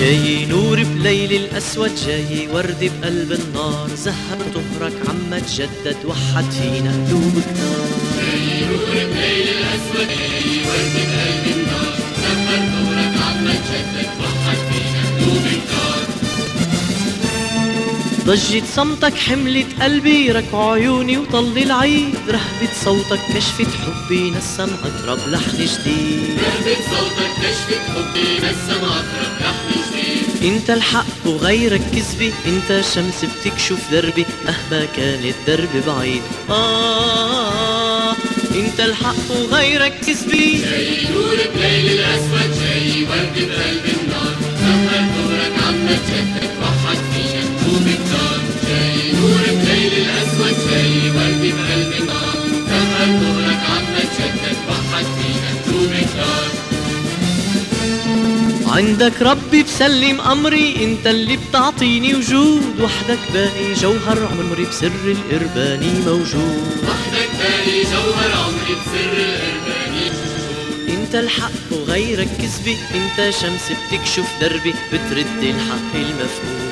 جاي نور بليل الأسود، جاي ورد بقلب النار، زهر طهرك عما تجدد، وحد فينا قلوبك نار. جاي نور بليل الأسود، جاي ورد بقلب النار، زهر طهرك عما تجدد، وحد فينا قلوبك نار. ضجة صمتك حملت قلبي، ركع عيوني وطل العيد، رهبة صوتك كشفت حبي، نسم عطرب لحن جديد. رهبة صوتك كشفت حبي، نسم عطرب لحن جديد. انت الحق وغيرك كذبي، انت شمس بتكشف دربي مهما كان الدرب بعيد. انت الحق وغيرك كذبي. جاي نور بليل الأسود، جاي ورد بقلب النار، زهر طهرك عما تجدد، وحد فينا قلوبك نار. جاي نور بليل الأسود، جاي ورد بقلب النار، زهر طهرك عما تجدد، وحد فينا قلوبك نار. عندك ربي بسلم أمري، انت اللي بتعطيني وجود، وحدك باقي جوهر عمري بسر الإرباني موجود. وحدك باقي جوهر عمري بسر الإرباني موجود. انت الحق وغيرك كذبي، انت شمس بتكشف دربي، بترد الحق المفقود.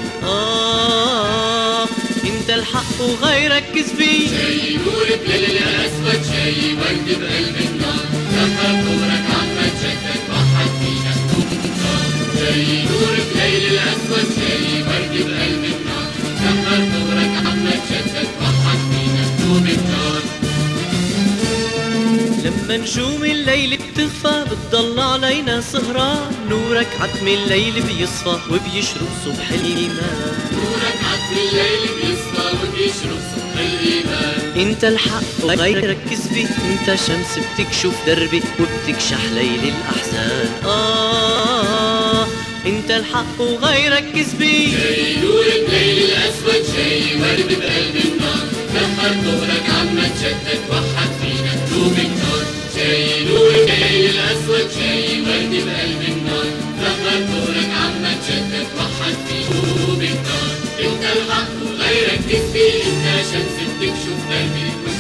انت الحق وغيرك كذبي. جاي نور بليل الأسود، جاي ورد بقلب النار، زهر طهرك عما تجدد، وحد فينا قلوبك نار. جاي نور بليل الأسود، جاي ورد بقلب النار، زهر طهرك عما تجدد، وحد فينا قلوبك نار. لما نجوم الليل بتخفى بتضل علينا سهران، نورك عتم الليل بيصفى وبيشرق صبح الإيمان. نورك عتم الليل بيصفى وبيشرق صبح الإيمان. انت الحق وغيرك كذبي، انت شمس بتكشف دربي وبتكشح ليل الأحزان. انت الحق وغيرك كذبي. جاي نور بليل الأسود، جاي ورد بقلب النار، زهر طهرك عما تجدد، وحد فينا قلوبك نار. جاي نور بليل الأسود، جاي ورد بقلب النار، زهر طهرك عما تجدد، وحد فينا قلوبك نار. انت الحق وغيرك كذبي، انت شمس بتكشف دربي